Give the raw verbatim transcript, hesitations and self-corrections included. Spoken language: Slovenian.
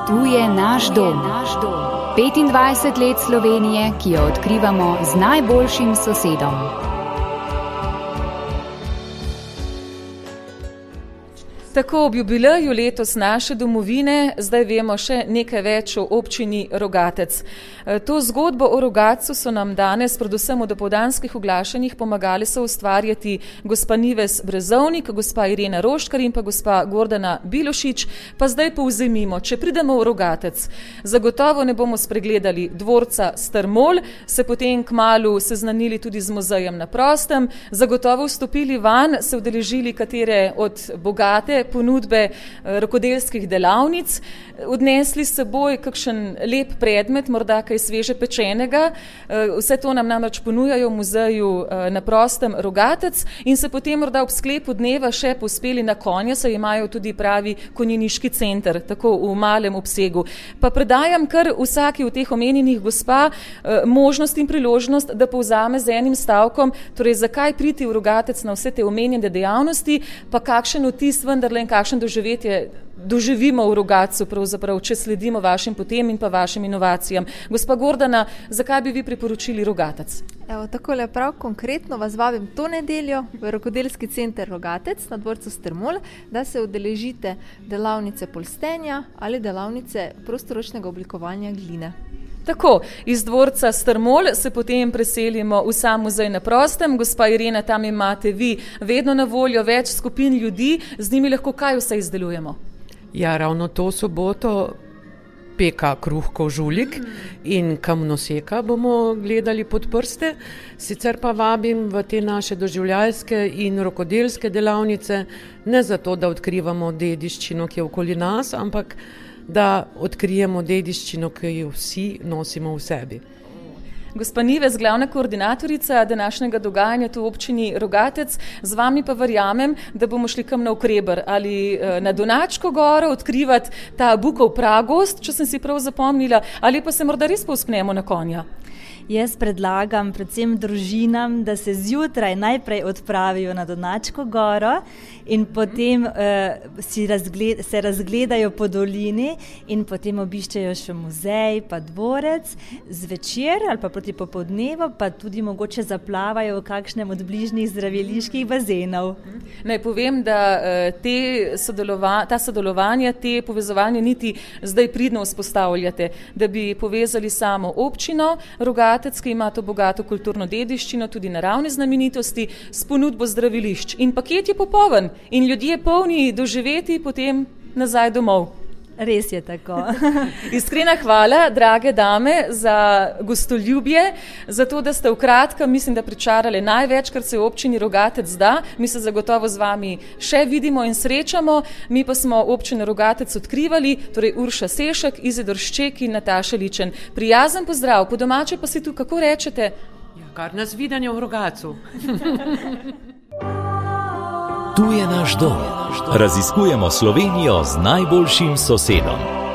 Tu je naš dom. petindvajset let Slovenije, ki jo odkrivamo z najboljšim sosedom. Tako ob jubileju letos naše domovine zdaj vemo še nekaj več o občini Rogatec. To zgodbo o Rogatcu so nam danes, predvsem v dopoldanskih oglašanjih, pomagali so ustvarjati gospa Nives Brezovnik, gospa Irena Roškar in pa gospa Gordana Bilošič. Pa zdaj povzemimo, če pridemo v Rogatec, zagotovo ne bomo spregledali dvorca Strmol, se potem kmalu seznanili tudi z muzejem na prostem, zagotovo vstopili van, se udeležili katere od bogate ponudbe rokodelskih delavnic, odnesli s seboj kakšen lep predmet, morda kaj sveže pečenega. Vse to nam namreč ponujajo v muzeju na prostem Rogatec in se potem morda ob sklepu dneva še pospeli na konja, saj imajo tudi pravi konjeniški center, tako v malem obsegu. Pa predajam kar vsaki od teh omenjenih gospa možnost in priložnost, da povzame z enim stavkom, torej zakaj priti v Rogatec na vse te omenjene dejavnosti, pa kakšen vtis vendarle in kakšen doživetje doživimo v Rogatcu, pravzaprav, če sledimo vašim potem in pa vašim inovacijam. Gospa Gordana, zakaj bi vi priporočili Rogatec? Evo, takole prav konkretno vas vabim to nedeljo v rokodelski center Rogatec na dvorcu Strmol, da se udeležite delavnice polstenja ali delavnice prostoročnega oblikovanja gline. Tako, iz dvorca Strmol se potem preselimo v sam muzej na prostem. Gospa Irena, tam imate vi vedno na voljo več skupin ljudi, z njimi lahko kaj vse izdelujemo? Ja, ravno to soboto peka kruhkov žulik in kamnoseka bomo gledali pod prste. Sicer pa vabim v te naše doživljajske in rokodelske delavnice, ne zato, da odkrivamo dediščino, ki je okoli nas, ampak da odkrijemo dediščino, ki jo vsi nosimo v sebi. Gospa Nives, glavna koordinatorica današnjega dogajanja tu v občini Rogatec, z vami pa verjamem, da bomo šli kam na Okreber ali na Donačko goro odkrivati ta bukov pragost, če sem si prav zapomnila, ali pa se morda res povzpnemo na konja. Jaz predlagam predvsem družinam, da se zjutraj najprej odpravijo na Donačko goro in potem uh, si razgled, se razgledajo po dolini in potem obiščejo še muzej pa dvorec, zvečer ali pa proti popoldnevu pa tudi mogoče zaplavajo v kakšnem od bližnjih zdraviliških bazenov. Naj povem, da te sodelova, ta sodelovanja, te povezovanja niti zdaj pridno vzpostavljate, da bi povezali samo občino Rogatec, ki ima to bogato kulturno dediščino, tudi naravne znamenitosti, s ponudbo zdravilišč. In paket je popoln in ljudje polni doživeti potem nazaj domov. Res je tako. Iskrena hvala, drage dame, za gostoljubje, za to, da ste v kratkem, mislim, da pričarali največ, kar se v občini Rogatec da. Mi se zagotovo z vami še vidimo in srečamo. Mi pa smo občino Rogatec odkrivali, torej Urša Sešek, Izidor Šček in Nataša Ličen. Prijazen pozdrav, po domače pa si tu kako rečete? Ja, kar nas videnje v Rogatcu. Tu je naš dom. Raziskujemo Slovenijo z najboljšim sosedom.